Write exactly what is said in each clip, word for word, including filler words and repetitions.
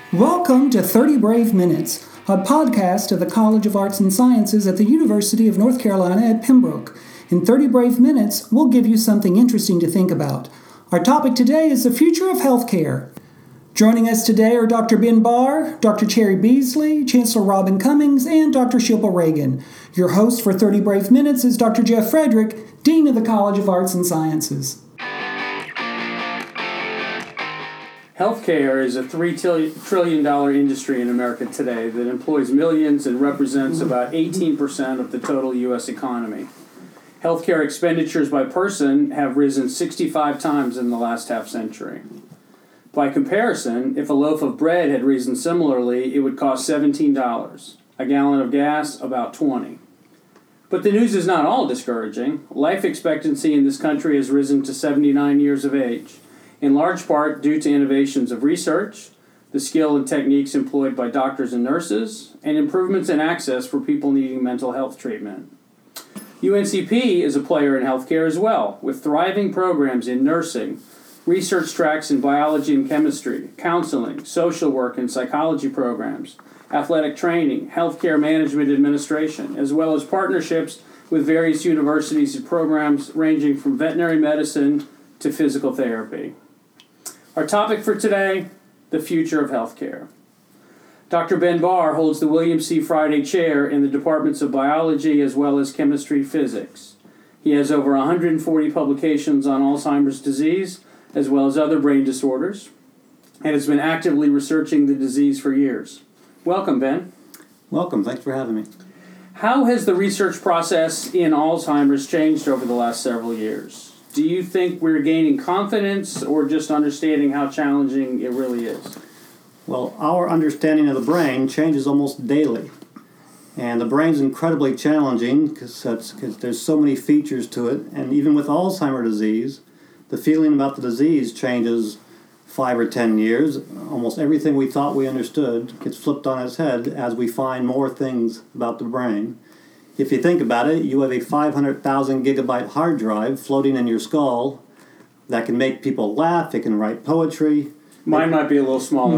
Welcome to thirty Brave Minutes, a podcast of the College of Arts and Sciences at the University of North Carolina at Pembroke. In thirty Brave Minutes, we'll give you something interesting to think about. Our topic today is the future of healthcare. Joining us today are Doctor Ben Barr, Doctor Cherry Beasley, Chancellor Robin Cummings, and Doctor Shilpa Reagan. Your host for thirty Brave Minutes is Doctor Jeff Frederick, Dean of the College of Arts and Sciences. Healthcare is a three trillion dollars industry in America today that employs millions and represents about eighteen percent of the total U S economy. Healthcare expenditures by person have risen sixty-five times in the last half century. By comparison, if a loaf of bread had risen similarly, it would cost seventeen dollars. A gallon of gas, about twenty dollars. But the news is not all discouraging. Life expectancy in this country has risen to seventy-nine years of age, in large part due to innovations of research, the skill and techniques employed by doctors and nurses, and improvements in access for people needing mental health treatment. U N C P is a player in healthcare as well, with thriving programs in nursing, research tracks in biology and chemistry, counseling, social work and psychology programs, athletic training, healthcare management administration, as well as partnerships with various universities and programs ranging from veterinary medicine to physical therapy. Our topic for today, the future of healthcare. Doctor Ben Barr holds the William C. Friday Chair in the Departments of Biology as well as Chemistry Physics. He has over one hundred forty publications on Alzheimer's disease as well as other brain disorders, and has been actively researching the disease for years. Welcome, Ben. Welcome. Thanks for having me. How has the research process in Alzheimer's changed over the last several years? Do you think we're gaining confidence or just understanding how challenging it really is? Well, our understanding of the brain changes almost daily. And the brain's incredibly challenging because there's so many features to it. And even with Alzheimer's disease, the feeling about the disease changes five or ten years. Almost everything we thought we understood gets flipped on its head as we find more things about the brain. If you think about it, you have a five hundred thousand gigabyte hard drive floating in your skull that can make people laugh, it can write poetry. Mine might be a little smaller.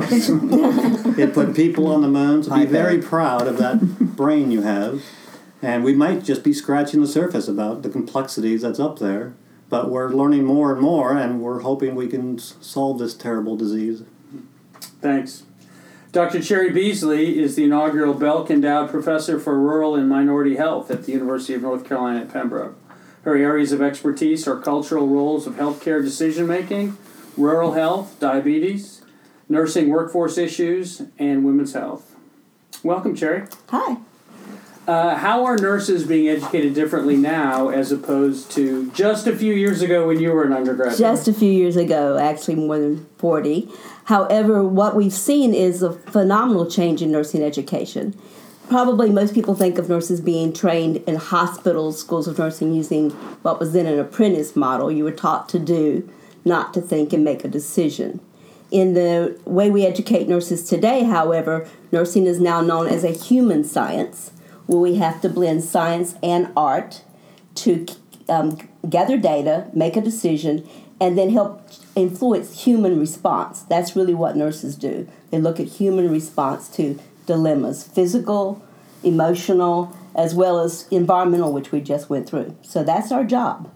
It put people on the moon, so be very proud of that brain you have. And we might just be scratching the surface about the complexities that's up there. But we're learning more and more, and we're hoping we can solve this terrible disease. Thanks. Doctor Cherry Beasley is the inaugural Belk Endowed Professor for Rural and Minority Health at the University of North Carolina at Pembroke. Her areas of expertise are cultural roles of healthcare decision-making, rural health, diabetes, nursing workforce issues, and women's health. Welcome, Cherry. Hi. Uh, how are nurses being educated differently now as opposed to just a few years ago when you were an undergraduate? Just a few years ago, actually more than forty. However, what we've seen is a phenomenal change in nursing education. Probably most people think of nurses being trained in hospitals, schools of nursing, using what was then an apprentice model. You were taught to do, not to think and make a decision. In the way we educate nurses today, however, nursing is now known as a human science, where we have to blend science and art to um, gather data, make a decision, and then help influence human response. That's really what nurses do. They look at human response to dilemmas, physical, emotional, as well as environmental, which we just went through. So that's our job.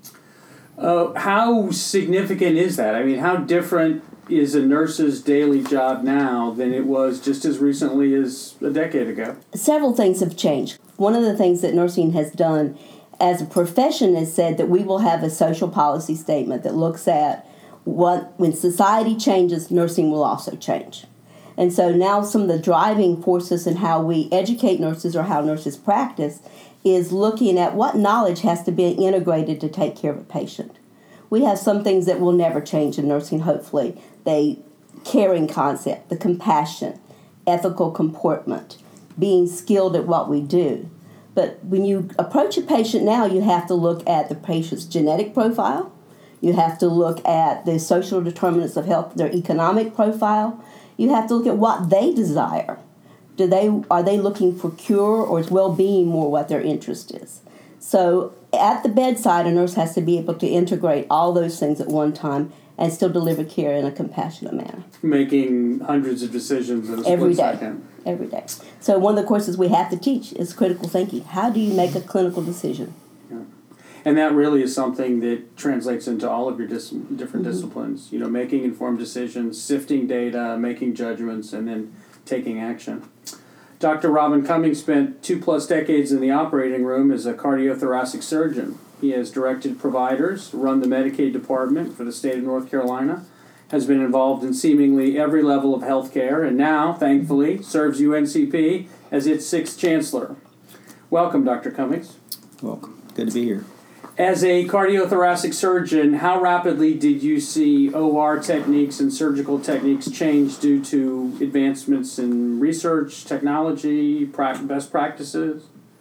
Uh, how significant is that? I mean, how different is a nurse's daily job now than it was just as recently as a decade ago? Several things have changed. One of the things that nursing has done as a profession is said that we will have a social policy statement that looks at what, when society changes, nursing will also change. And so now some of the driving forces in how we educate nurses or how nurses practice is looking at what knowledge has to be integrated to take care of a patient. We have some things that will never change in nursing, hopefully. The caring concept, the compassion, ethical comportment, being skilled at what we do. But when you approach a patient now, you have to look at the patient's genetic profile. You have to look at the social determinants of health, their economic profile. You have to look at what they desire. Do they are they looking for cure, or is well-being more what their interest is? So at the bedside, a nurse has to be able to integrate all those things at one time and still deliver care in a compassionate manner. Making hundreds of decisions in a Every split day. second. Every day. So one of the courses we have to teach is critical thinking. How do you make a clinical decision? Yeah. And that really is something that translates into all of your dis- different mm-hmm. disciplines. You know, making informed decisions, sifting data, making judgments, and then taking action. Doctor Robin Cummings spent two plus decades in the operating room as a cardiothoracic surgeon. He has directed providers, run the Medicaid department for the state of North Carolina, has been involved in seemingly every level of healthcare, and now, thankfully, serves U N C P as its sixth chancellor. Welcome, Doctor Cummings. Welcome. Good to be here. As a cardiothoracic surgeon, how rapidly did you see O R techniques and surgical techniques change due to advancements in research, technology, pra- best practices?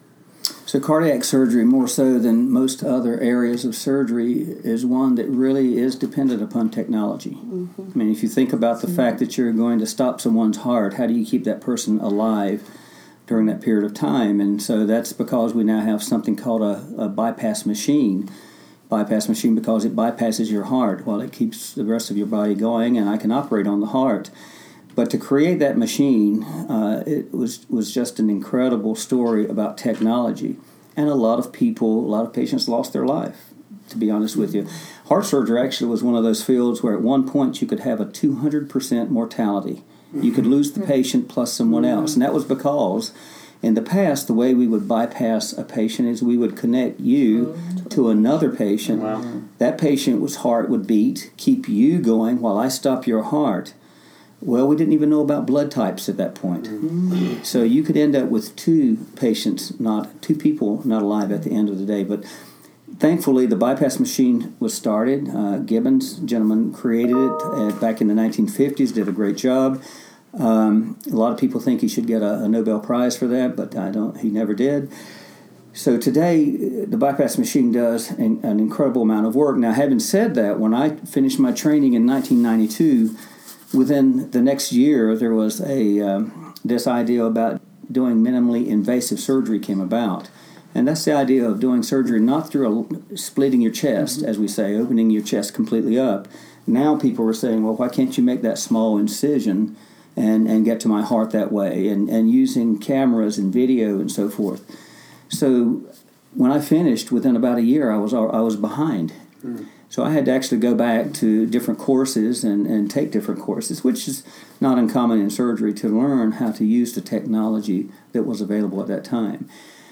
So cardiac surgery, more so than most other areas of surgery, is one that really is dependent upon technology. Mm-hmm. I mean, if you think about the mm-hmm. fact that you're going to stop someone's heart, how do you keep that person alive during that period of time? And so that's because we now have something called a, a bypass machine. Bypass machine because it bypasses your heart while it keeps the rest of your body going, and I can operate on the heart. But to create that machine, uh, it was was just an incredible story about technology. And a lot of people, a lot of patients lost their life, to be honest with you. Heart surgery actually was one of those fields where at one point you could have a two hundred percent mortality. You could lose the patient plus someone else. And that was because in the past, the way we would bypass a patient is we would connect you to another patient. Wow. That patient's heart would beat, keep you going while I stop your heart. Well, we didn't even know about blood types at that point. Mm-hmm. So you could end up with two patients, not two people not alive at the end of the day. But thankfully, the bypass machine was started. Uh, Gibbons, gentleman, created it uh, back in the nineteen fifties, did a great job. Um, a lot of people think he should get a, a Nobel Prize for that, but I don't. He never did. So today, the bypass machine does an, an incredible amount of work. Now, having said that, when I finished my training in nineteen ninety-two, within the next year, there was a um, this idea about doing minimally invasive surgery came about. And that's the idea of doing surgery not through a, splitting your chest, mm-hmm. as we say, opening your chest completely up. Now people are saying, well, why can't you make that small incision and, and get to my heart that way, and, and using cameras and video and so forth. So when I finished, within about a year, I was I was behind. Mm. So I had to actually go back to different courses and, and take different courses, which is not uncommon in surgery, to learn how to use the technology that was available at that time.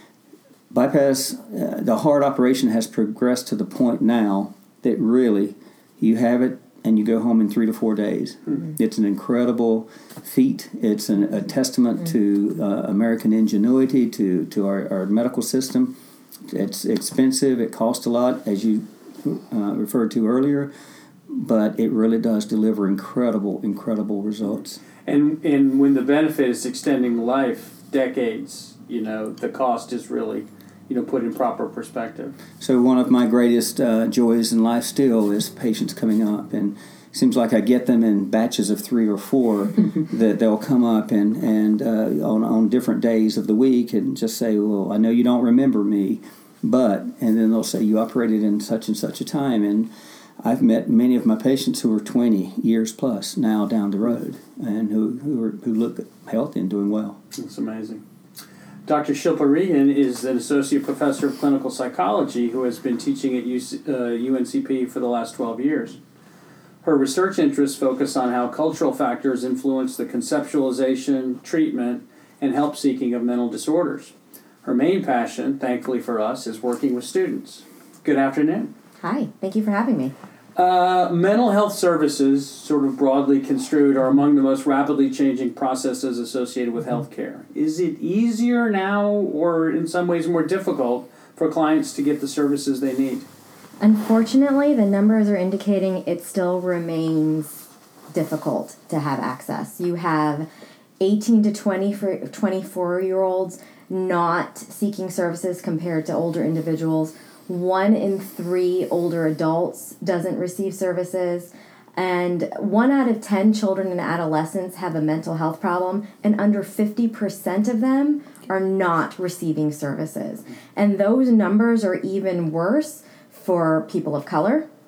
Bypass, uh, the heart operation has progressed to the point now that really you have it and you go home in three to four days. Mm-hmm. It's an incredible feat. It's an, a testament mm-hmm. to uh, American ingenuity, to, to our, our medical system. It's expensive. It costs a lot, as you uh, referred to earlier, but it really does deliver incredible, incredible results. And and when the benefit is extending life decades, you know, the cost is really, you know, put in proper perspective. So one of my greatest uh, joys in life still is patients coming up, and it seems like I get them in batches of three or four that they'll come up and, and uh, on, on different days of the week and just say, well, I know you don't remember me, but, and then they'll say, you operated in such and such a time, and I've met many of my patients who are twenty years plus now down the road and who who, are, who look healthy and doing well. That's amazing. Doctor Shilpa Regan is an associate professor of clinical psychology who has been teaching at U C, uh, U N C P for the last twelve years. Her research interests focus on how cultural factors influence the conceptualization, treatment, and help seeking of mental disorders. Her main passion, thankfully for us, is working with students. Good afternoon. Hi, thank you for having me. Uh, mental health services, sort of broadly construed, are among the most rapidly changing processes associated with healthcare. Is it easier now, or in some ways more difficult, for clients to get the services they need? Unfortunately, the numbers are indicating it still remains difficult to have access. You have eighteen to twenty for twenty-four-year-olds not seeking services compared to older individuals. One in three older adults doesn't receive services, and one out of ten children and adolescents have a mental health problem, and under fifty percent of them are not receiving services. And those numbers are even worse for people of color,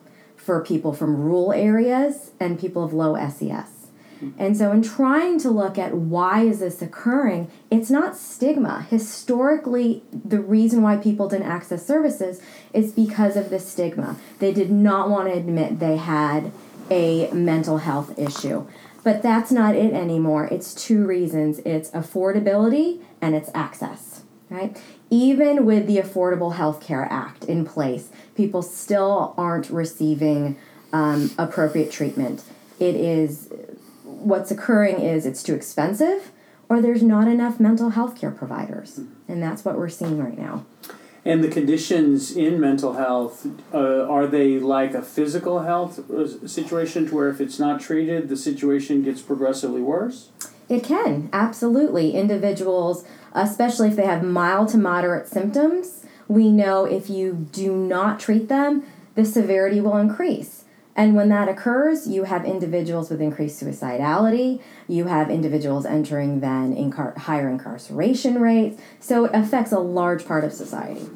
for people from rural areas and people of low S E S. And so in trying to look at why is this occurring, it's not stigma. Historically, the reason why people didn't access services is because of the stigma. They did not want to admit they had a mental health issue. But that's not it anymore. It's two reasons. It's affordability and it's access, right? Even with the Affordable Health Care Act in place, people still aren't receiving um, appropriate treatment. It is... What's occurring is it's too expensive or there's not enough mental health care providers. And that's what we're seeing right now. And the conditions in mental health, uh, are they like a physical health situation to where if it's not treated, the situation gets progressively worse? It can, absolutely. Individuals, especially if they have mild to moderate symptoms, we know if you do not treat them, the severity will increase. And when that occurs, you have individuals with increased suicidality, you have individuals entering then incar- higher incarceration rates, so it affects a large part of society.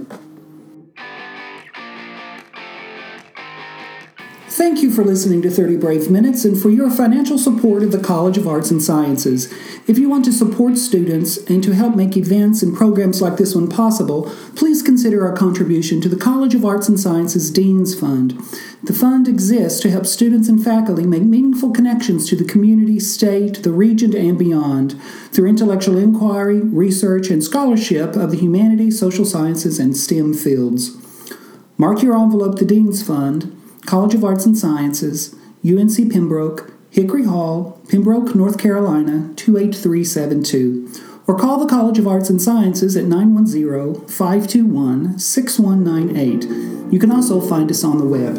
Thank you for listening to thirty Brave Minutes and for your financial support of the College of Arts and Sciences. If you want to support students and to help make events and programs like this one possible, please consider our contribution to the College of Arts and Sciences Dean's Fund. The fund exists to help students and faculty make meaningful connections to the community, state, the region, and beyond through intellectual inquiry, research, and scholarship of the humanities, social sciences, and STEM fields. Mark your envelope the Dean's Fund, College of Arts and Sciences, U N C Pembroke, Hickory Hall, Pembroke, North Carolina, two eight three seven two, or call the College of Arts and Sciences at nine one zero, five two one, six one nine eight. You can also find us on the web.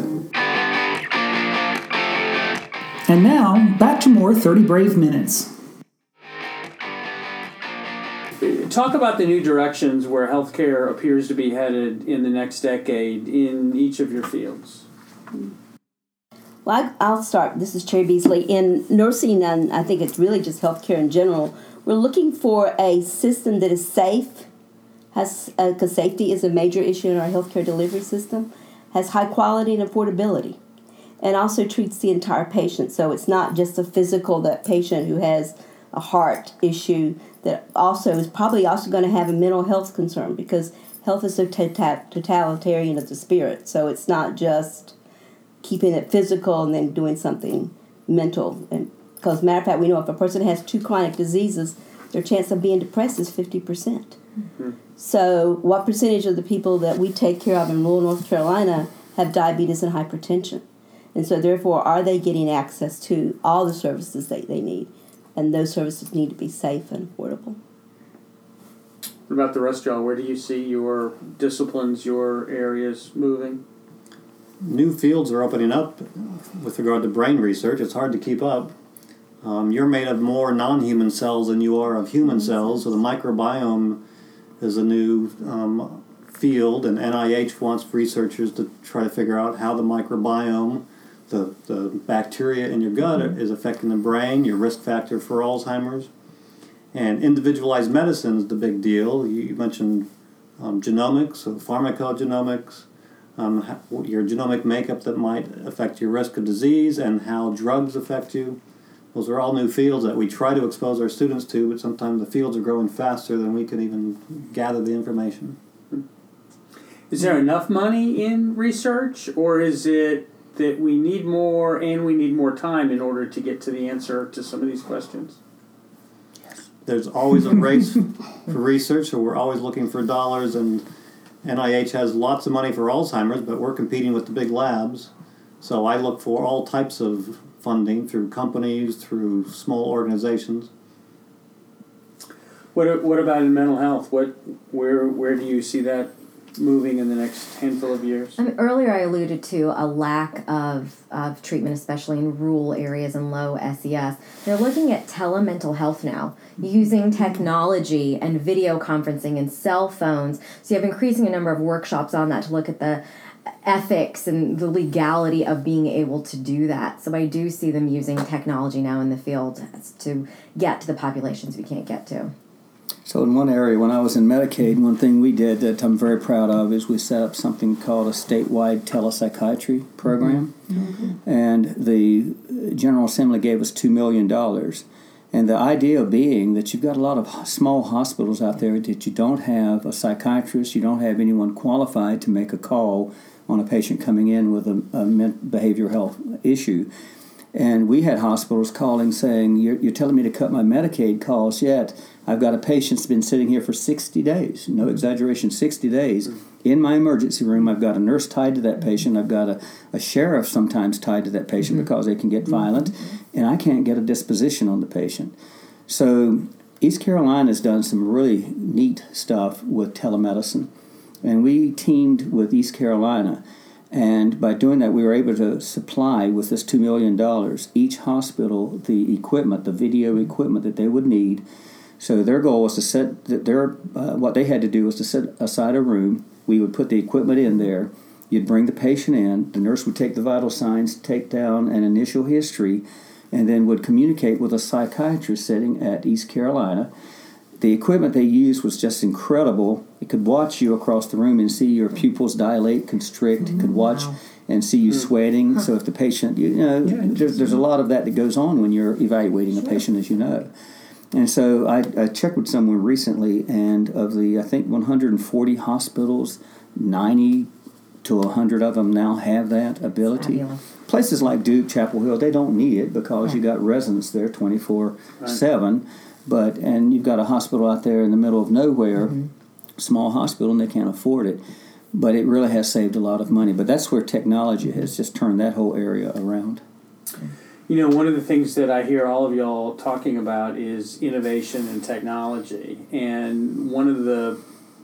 And now, back to more thirty Brave Minutes. Talk about the new directions where healthcare appears to be headed in the next decade in each of your fields. Well, I'll start. This is Cherry Beasley. In nursing, and I think it's really just healthcare in general, we're looking for a system that is safe, has because uh, safety is a major issue in our healthcare delivery system, has high quality and affordability, and also treats the entire patient. So it's not just a physical, that patient who has a heart issue that also is probably also going to have a mental health concern, because health is so tota- totalitarian as a spirit. So it's not just keeping it physical and then doing something mental. And because, matter of fact, we know if a person has two chronic diseases, their chance of being depressed is fifty percent. Mm-hmm. So what percentage of the people that we take care of in rural North Carolina have diabetes and hypertension? And so, therefore, are they getting access to all the services that they need? And those services need to be safe and affordable. What about the rest of y'all? Where do you see your disciplines, your areas moving? New fields are opening up with regard to brain research. It's hard to keep up. Um, you're made of more non-human cells than you are of human cells, so the microbiome is a new um, field, and N I H wants researchers to try to figure out how the microbiome, the, the bacteria in your gut, mm-hmm. is affecting the brain, your risk factor for Alzheimer's. And individualized medicine is the big deal. You mentioned um, genomics, so pharmacogenomics, um, your genomic makeup that might affect your risk of disease, and how drugs affect you. Those are all new fields that we try to expose our students to, but sometimes the fields are growing faster than we can even gather the information. Is there enough money in research, or is it that we need more and we need more time in order to get to the answer to some of these questions? There's always a race for research, so we're always looking for dollars, and N I H has lots of money for Alzheimer's, but we're competing with the big labs. So I look for all types of funding through companies, through small organizations. What what about in mental health? What where where do you see that moving in the next handful of years? I mean, earlier I alluded to a lack of, of treatment, especially in rural areas and low S E S. They're looking at telemental health now, using technology and video conferencing and cell phones. So you have increasing a number of workshops on that to look at the ethics and the legality of being able to do that. So I do see them using technology now in the field to get to the populations we can't get to. So in one area, when I was in Medicaid, one thing we did that I'm very proud of is we set up something called a statewide telepsychiatry program. Mm-hmm. And the General Assembly gave us two million dollars. And the idea being that you've got a lot of small hospitals out there that you don't have a psychiatrist, you don't have anyone qualified to make a call on a patient coming in with a, a behavioral health issue. And we had hospitals calling saying, you're, you're telling me to cut my Medicaid calls, yet I've got a patient that's been sitting here for sixty days, no exaggeration, sixty days. In my emergency room, I've got a nurse tied to that patient. I've got a, a sheriff sometimes tied to that patient mm-hmm. because they can get violent, and I can't get a disposition on the patient. So East Carolina's done some really neat stuff with telemedicine, and we teamed with East Carolina. And by doing that, we were able to supply with this two million dollars each hospital the equipment, the video equipment that they would need. So their goal was to set their uh, what they had to do was to set aside a room. We would put the equipment in there. You'd bring the patient in. The nurse would take the vital signs, take down an initial history, and then would communicate with a psychiatrist sitting at East Carolina. The equipment they used was just incredible. It could watch you across the room and see your pupils dilate, constrict. Mm-hmm. It could watch wow. and see you mm-hmm. sweating. Huh. So if the patient, you know, yeah, there's, there's a lot of that that goes on when you're evaluating sure. a patient, as you know. And so I, I checked with someone recently, and of the, I think, one hundred forty hospitals, ninety to one hundred of them now have that ability. Fabulous. Places like Duke, Chapel Hill, they don't need it because right. you got residents there twenty-four seven. Right. But and you've got a hospital out there in the middle of nowhere, mm-hmm. small hospital, and they can't afford it. But it really has saved a lot of money. But that's where technology has just turned that whole area around. You know, one of the things that I hear all of y'all talking about is innovation and technology. And one of the,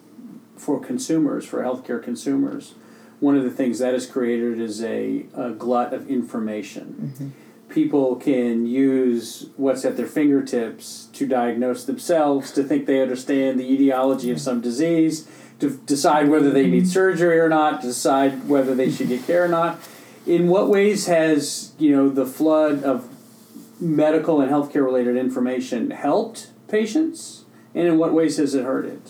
for consumers, for healthcare consumers, one of the things that is created is a, a glut of information. Mm-hmm. People can use what's at their fingertips to diagnose themselves, to think they understand the etiology of some disease, to decide whether they need surgery or not, to decide whether they should get care or not. In what ways has, you know, the flood of medical and healthcare related information helped patients, and in what ways has it hurt it?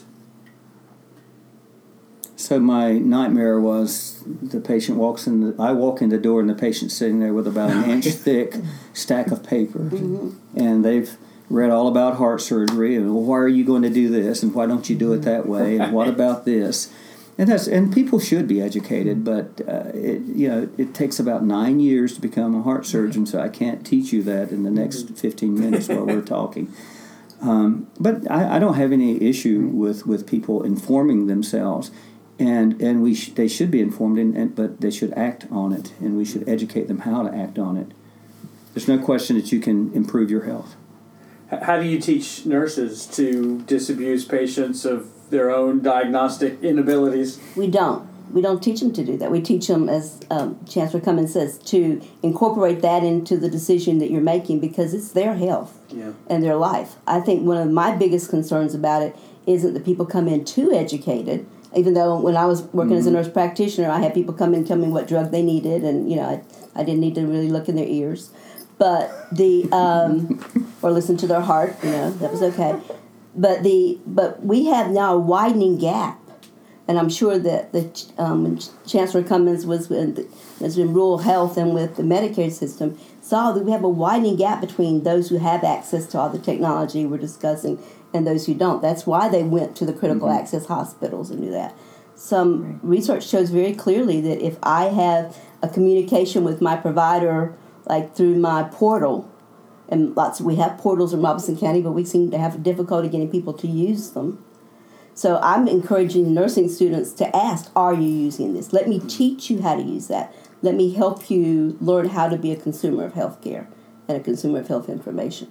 So my nightmare was the patient walks in. The, I walk in the door and the patient's sitting there with about an inch thick stack of paper, mm-hmm. and they've read all about heart surgery and well, why are you going to do this and why don't you do it that way and what about this? And that's and people should be educated, but uh, it you know it takes about nine years to become a heart surgeon, so I can't teach you that in the next fifteen minutes while we're talking. Um, but I, I don't have any issue with, with people informing themselves. And and we sh- they should be informed, in, and, but they should act on it, and we should educate them how to act on it. There's no question that you can improve your health. How do you teach nurses to disabuse patients of their own diagnostic inabilities? We don't. We don't teach them to do that. We teach them, as um, Chancellor Cummins says, to incorporate that into the decision that you're making because it's their health yeah. and their life. I think one of my biggest concerns about it isn't that people come in too educated. Even though when I was working mm-hmm. as a nurse practitioner, I had people come in and tell me what drug they needed, and you know, I, I didn't need to really look in their ears, but the um, or listen to their heart. You know, that was okay. But the but we have now a widening gap, and I'm sure that the um, when Chancellor Cummins was in, was in rural health and with the Medicare system, saw that we have a widening gap between those who have access to all the technology we're discussing and those who don't. That's why they went to the critical mm-hmm. access hospitals and do that. Some right. research shows very clearly that if I have a communication with my provider, like through my portal, and lots of, we have portals in Robeson County, but we seem to have difficulty getting people to use them. So I'm encouraging nursing students to ask, are you using this? Let me teach you how to use that. Let me help you learn how to be a consumer of healthcare and a consumer of health information.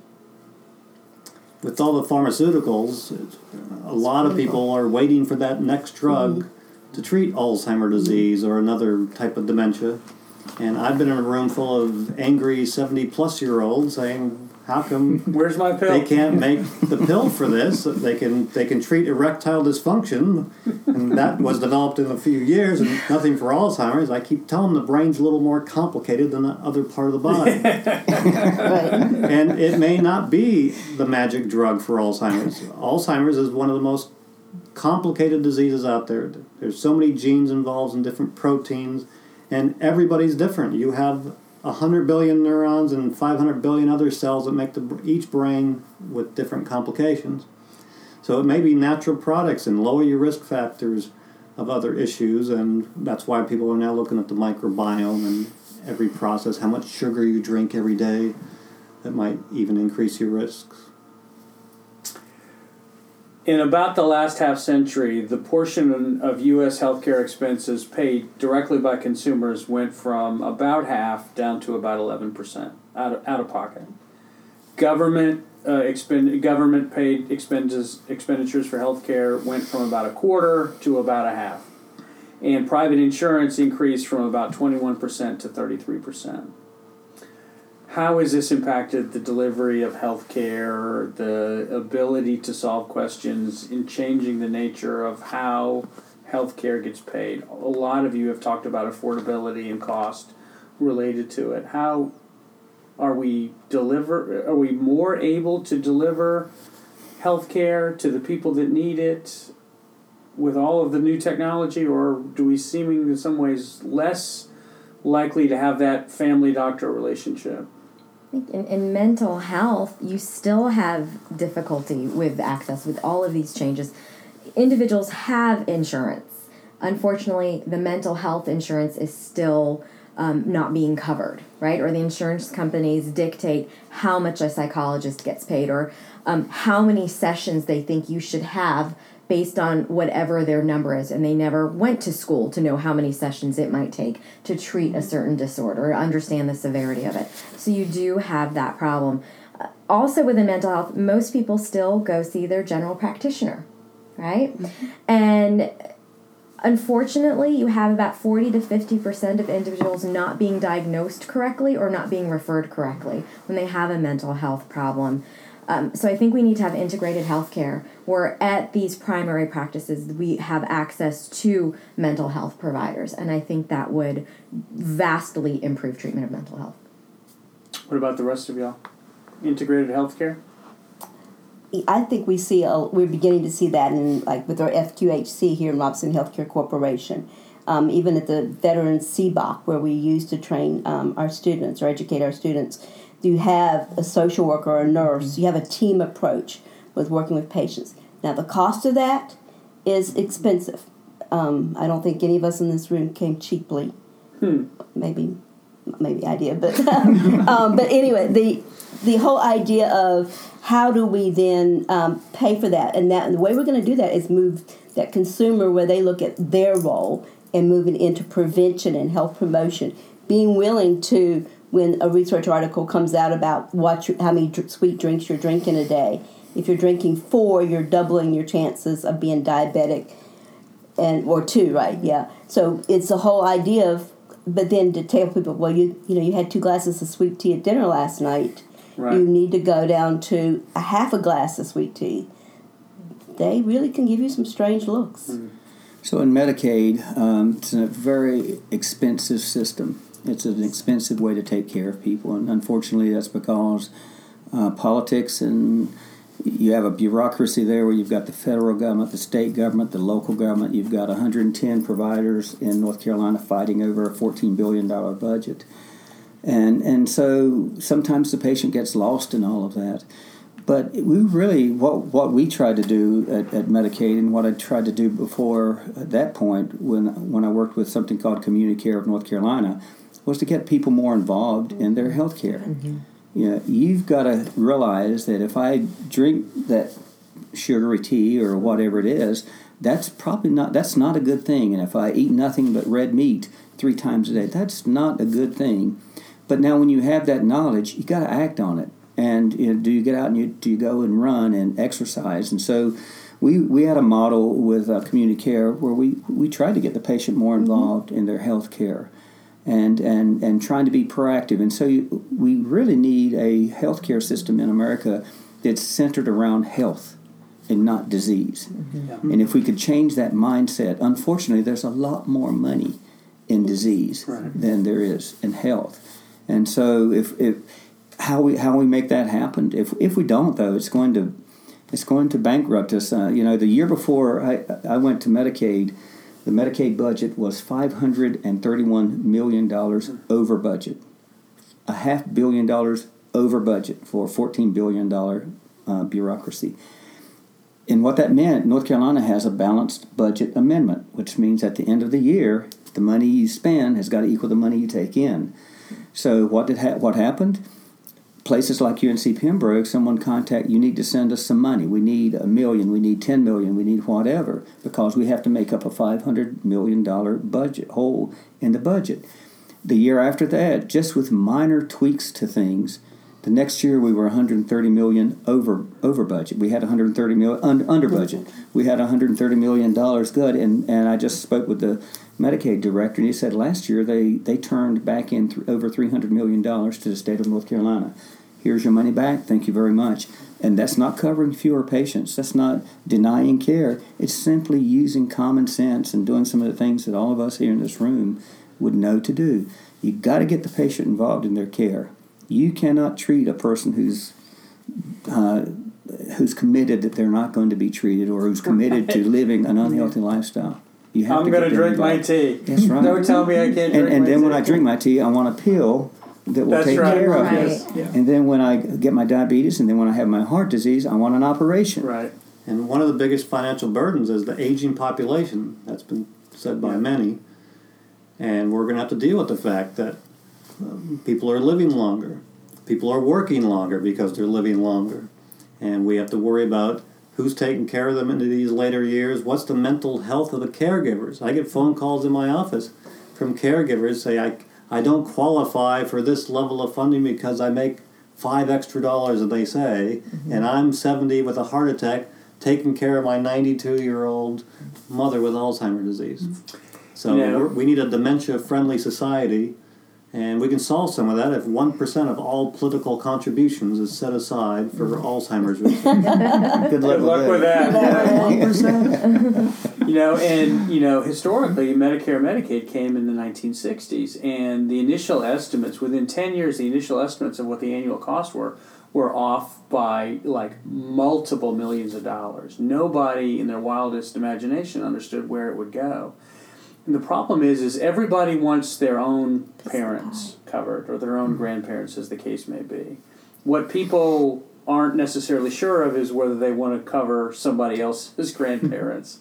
With all the pharmaceuticals, a lot of people are waiting for that next drug mm-hmm. to treat Alzheimer's disease or another type of dementia. And I've been in a room full of angry seventy-plus-year-olds saying, how come Where's my pill? they can't make the pill for this? They can they can treat erectile dysfunction, and that was developed in a few years, and nothing for Alzheimer's. I keep telling them the brain's a little more complicated than the other part of the body. Right. And it may not be the magic drug for Alzheimer's. Alzheimer's is one of the most complicated diseases out there. There's so many genes involved in different proteins, and everybody's different. You have one hundred billion neurons and five hundred billion other cells that make the, each brain with different complications. So it may be natural products and lower your risk factors of other issues, and that's why people are now looking at the microbiome and every process, how much sugar you drink every day, that might even increase your risks. In about the last half century, the portion of U S healthcare expenses paid directly by consumers went from about half down to about eleven percent out of, out of pocket. Government uh, expend government paid expenses expenditures for healthcare went from about a quarter to about a half, and private insurance increased from about twenty-one percent to thirty-three percent. How has this impacted the delivery of healthcare, the ability to solve questions in changing the nature of how healthcare gets paid? A lot of you have talked about affordability and cost related to it. How are we deliver? Are we more able to deliver healthcare to the people that need it with all of the new technology, or do we seem in some ways less likely to have that family-doctor relationship? In, in mental health, you still have difficulty with access with all of these changes. Individuals have insurance. Unfortunately, the mental health insurance is still um, not being covered, right? Or the insurance companies dictate how much a psychologist gets paid, or um, how many sessions they think you should have based on whatever their number is, and they never went to school to know how many sessions it might take to treat a certain disorder or understand the severity of it. So you do have that problem. Uh, also within mental health, most people still go see their general practitioner, right? Mm-hmm. And unfortunately, you have about forty to fifty percent of individuals not being diagnosed correctly or not being referred correctly when they have a mental health problem. Um, so I think we need to have integrated healthcare where at these primary practices we have access to mental health providers, and I think that would vastly improve treatment of mental health. What about the rest of y'all? Integrated healthcare? I think we see a, we're beginning to see that in like with our F Q H C here in Robinson Healthcare Corporation, um, even at the Veterans C B O C where we used to train um, our students or educate our students. You have a social worker or a nurse. You have a team approach with working with patients. Now, the cost of that is expensive. Um, I don't think any of us in this room came cheaply. Hmm. Maybe, maybe I did, but um, but anyway, the the whole idea of how do we then um, pay for that, and that and the way we're going to do that is move that consumer where they look at their role and moving into prevention and health promotion, being willing to. When a research article comes out about what you, how many dr- sweet drinks you're drinking a day, if you're drinking four, you're doubling your chances of being diabetic, and or two, right? Yeah. So it's the whole idea of, but then to tell people, well, you you know, you had two glasses of sweet tea at dinner last night. Right. You need to go down to a half a glass of sweet tea. They really can give you some strange looks. Mm. So in Medicaid, um, it's a very expensive system. It's an expensive way to take care of people, and unfortunately that's because uh, politics, and you have a bureaucracy there where you've got the federal government, the state government, the local government. You've got one hundred ten providers in North Carolina fighting over a fourteen billion dollars budget. And and so sometimes the patient gets lost in all of that. But we really, what what we tried to do at, at Medicaid, and what I tried to do before at that point when when I worked with something called Community Care of North Carolina, was to get people more involved in their health care. Mm-hmm. You know, you've got to realize that if I drink that sugary tea or whatever it is, that's probably not, that's not a good thing. And if I eat nothing but red meat three times a day, that's not a good thing. But now when you have that knowledge, you got to act on it. And you know, do you get out and you, do you go and run and exercise? And so we we had a model with uh, Community Care where we, we tried to get the patient more involved mm-hmm. in their health care. and, and, and trying to be proactive. And so you, we really need a healthcare system in America that's centered around health and not disease. Mm-hmm. Yeah. And if we could change that mindset, unfortunately, there's a lot more money in disease right. than there is in health. And so if, if how we how we make that happen, if if we don't though, it's going to it's going to bankrupt us. Uh, you know, the year before I I went to Medicaid, the Medicaid budget was five hundred thirty-one million dollars over budget, a half billion dollars over budget for a fourteen billion dollars uh, bureaucracy. And what that meant, North Carolina has a balanced budget amendment, which means at the end of the year, the money you spend has got to equal the money you take in. So what did ha- what happened? Places like U N C Pembroke, someone contact, you need to send us some money. We need a million, we need ten million, we need whatever, because we have to make up a five hundred million dollars budget hole in the budget. The year after that, just with minor tweaks to things, the next year we were one hundred thirty million dollars over over budget. We had one hundred thirty million dollars un, under budget. We had one hundred thirty million dollars good, and, and I just spoke with the Medicaid director, and he said last year they, they turned back in th- over three hundred million dollars to the state of North Carolina. Here's your money back. Thank you very much. And that's not covering fewer patients. That's not denying care. It's simply using common sense and doing some of the things that all of us here in this room would know to do. You've got to get the patient involved in their care. You cannot treat a person who's uh, who's committed that they're not going to be treated, or who's committed to living an unhealthy lifestyle. You have I'm to going to get them drink my involved. tea. That's right. Don't tell me I can't drink And, and my then tea. when I drink my tea, I want a pill that will That's take right. care of Right. it. Yeah. And then when I get my diabetes, and then when I have my heart disease, I want an operation. Right. And one of the biggest financial burdens is the aging population. That's been said by Yeah. many. And we're going to have to deal with the fact that um, people are living longer. People are working longer because they're living longer. And we have to worry about who's taking care of them into these later years. What's the mental health of the caregivers? I get phone calls in my office from caregivers say, I, I don't qualify for this level of funding because I make five extra dollars, as they say, mm-hmm. and I'm seventy with a heart attack taking care of my ninety-two-year-old mother with Alzheimer's disease. So You know, we're, we need a dementia-friendly society, and we can solve some of that if one percent of all political contributions is set aside for Alzheimer's research. Good Good luck, luck with that. that. one percent? You know, and, you know, historically, Medicare and Medicaid came in the nineteen sixties, and the initial estimates, within ten years, the initial estimates of what the annual costs were, were off by, like, multiple millions of dollars. Nobody in their wildest imagination understood where it would go. And the problem is, is everybody wants their own parents covered, or their own grandparents, as the case may be. What people aren't necessarily sure of is whether they want to cover somebody else's grandparents.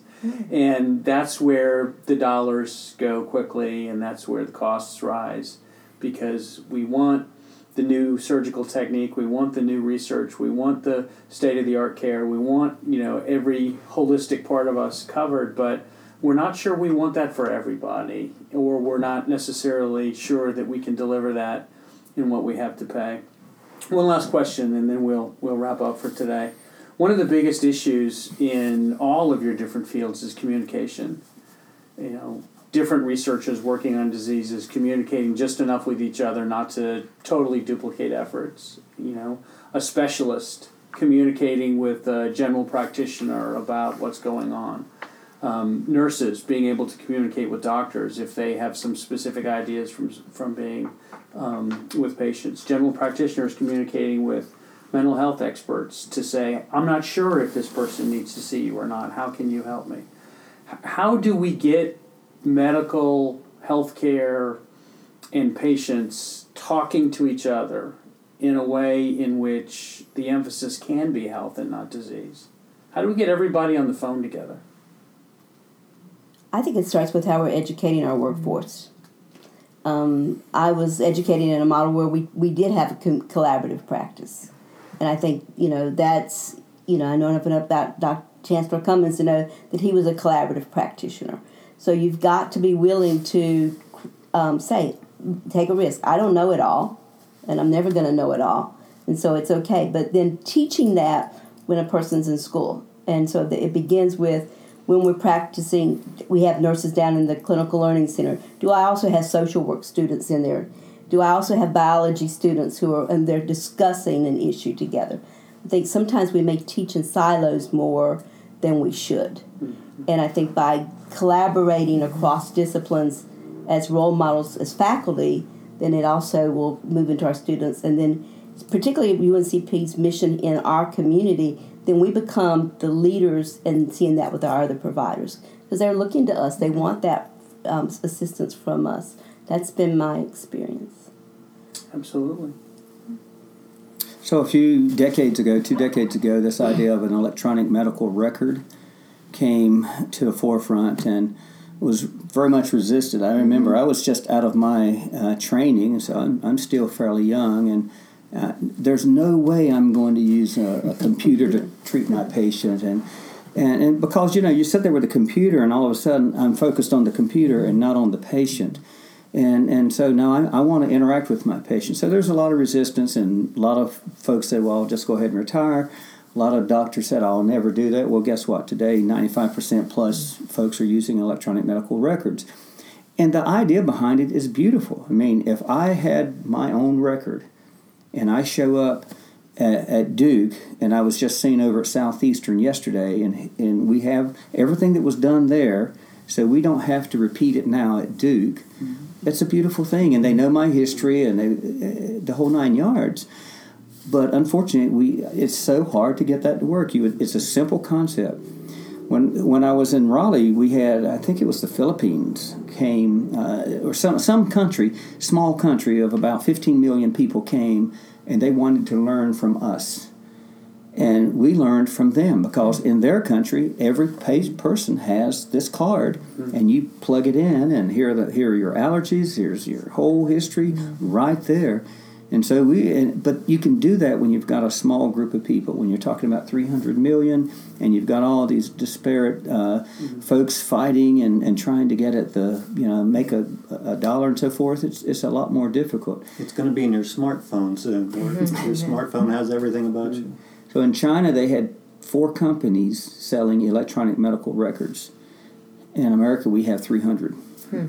And that's where the dollars go quickly, and that's where the costs rise, because we want the new surgical technique, we want the new research, we want the state-of-the-art care, we want, you know, every holistic part of us covered, but we're not sure we want that for everybody, or we're not necessarily sure that we can deliver that in what we have to pay. One last question, and then we'll we'll wrap up for today. One of the biggest issues in all of your different fields is communication. You know, different researchers working on diseases communicating just enough with each other not to totally duplicate efforts. You know, a specialist communicating with a general practitioner about what's going on. Um, nurses being able to communicate with doctors if they have some specific ideas from from being um, with patients. General practitioners communicating with mental health experts to say, I'm not sure if this person needs to see you or not. How can you help me? H- how do we get medical, healthcare, and patients talking to each other in a way in which the emphasis can be health and not disease? How do we get everybody on the phone together? I think it starts with how we're educating our workforce. Um, I was educating in a model where we, we did have a com- collaborative practice. And I think, you know, that's, you know, I know enough about Doctor Chancellor Cummins to know that he was a collaborative practitioner. So you've got to be willing to um, say, take a risk. I don't know it all, and I'm never going to know it all. And so it's okay. But then teaching that when a person's in school. And so the, it begins with when we're practicing, we have nurses down in the Clinical Learning Center. Do I also have social work students in there? Do I also have biology students who are, and they're discussing an issue together? I think sometimes we may teach in silos more than we should. Mm-hmm. And I think by collaborating across disciplines as role models as faculty, then it also will move into our students. And then particularly U N C P's mission in our community, then we become the leaders in seeing that with our other providers. Because they're looking to us. They want that um, assistance from us. That's been my experience. Absolutely. So a few decades ago, two decades ago, this idea of an electronic medical record came to the forefront and was very much resisted. I remember I was just out of my uh, training, so I'm, I'm still fairly young, and uh, there's no way I'm going to use a, a computer to treat my patient. And, and and because, you know, you sit there with a computer and all of a sudden I'm focused on the computer and not on the patient. And and so now I, I want to interact with my patient. So there's a lot of resistance, and a lot of folks said, well, I'll just go ahead and retire. A lot of doctors said, I'll never do that. Well, guess what? Today, ninety-five percent plus folks are using electronic medical records. And the idea behind it is beautiful. I mean, if I had my own record and I show up at, at Duke, and I was just seen over at Southeastern yesterday, and, and we have everything that was done there, so we don't have to repeat it now at Duke. Mm-hmm. It's a beautiful thing, and they know my history and they, the whole nine yards. But unfortunately, we it's so hard to get that to work. You, it's a simple concept. When when I was in Raleigh, we had, I think it was the Philippines came, uh, or some some country, small country of about fifteen million people came, and they wanted to learn from us. And we learned from them, because in their country, every person has this card, mm-hmm. and you plug it in, and here are, the, here are your allergies, here's your whole history, mm-hmm. right there. And so we, and, but you can do that when you've got a small group of people. When you're talking about three hundred million, and you've got all these disparate uh, mm-hmm. folks fighting and, and trying to get at the, you know, make a, a dollar and so forth, it's it's a lot more difficult. It's going to be in your smartphone soon. Mm-hmm. Your smartphone has everything about mm-hmm. you. So in China, they had four companies selling electronic medical records. In America, we have three hundred. Hmm.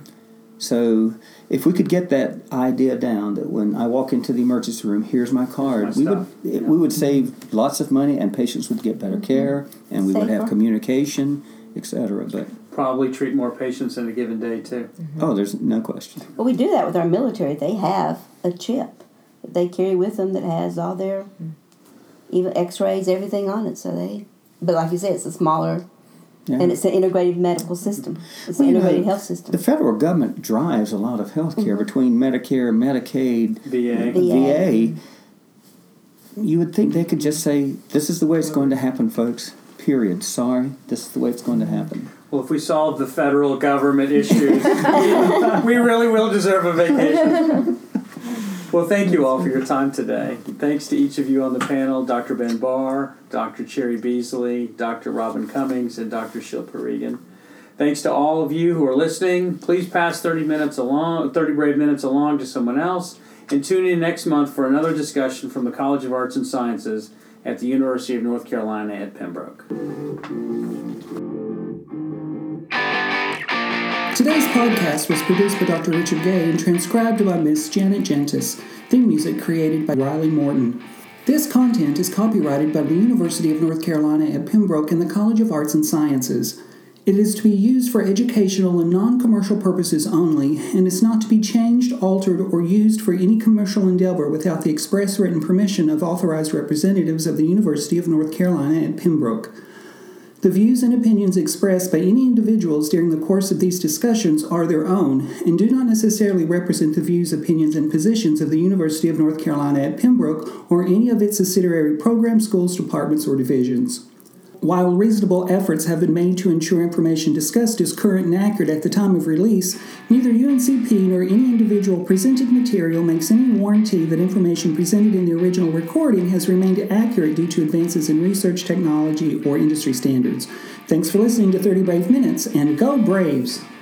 So if we could get that idea down, that when I walk into the emergency room, here's my card, my we would it, yeah. we would save lots of money, and patients would get better care, and we Safer. would have communication, et cetera. But probably treat more patients in a given day too. Mm-hmm. Oh, there's no question. Well, we do that with our military. They have a chip that they carry with them that has all their... Mm. even X-rays, everything on it. So they, but like you said, it's a smaller, yeah. and it's an integrated medical system. It's well, an integrated know, health system. The federal government drives a lot of health care mm-hmm. between Medicare, Medicaid, V A. V A. You would think they could just say, this is the way it's going to happen, folks, period. Sorry, this is the way it's going to happen. Well, if we solve the federal government issues, we really will deserve a vacation. Well, thank you all for your time today. Thanks to each of you on the panel, Doctor Ben Barr, Doctor Cherry Beasley, Doctor Robin Cummings, and Doctor Shilpa Regan. Thanks to all of you who are listening. Please pass thirty minutes along, thirty Brave Minutes along to someone else, and tune in next month for another discussion from the College of Arts and Sciences at the University of North Carolina at Pembroke. Today's podcast was produced by Doctor Richard Gay and transcribed by Miss Janet Gentis. Theme music created by Riley Morton. This content is copyrighted by the University of North Carolina at Pembroke and the College of Arts and Sciences. It is to be used for educational and non-commercial purposes only, and is not to be changed, altered, or used for any commercial endeavor without the express written permission of authorized representatives of the University of North Carolina at Pembroke. The views and opinions expressed by any individuals during the course of these discussions are their own, and do not necessarily represent the views, opinions, and positions of the University of North Carolina at Pembroke or any of its subsidiary programs, schools, departments, or divisions. While reasonable efforts have been made to ensure information discussed is current and accurate at the time of release, neither U N C P nor any individual presented material makes any warranty that information presented in the original recording has remained accurate due to advances in research, technology, or industry standards. Thanks for listening to thirty Brave Minutes, and go Braves!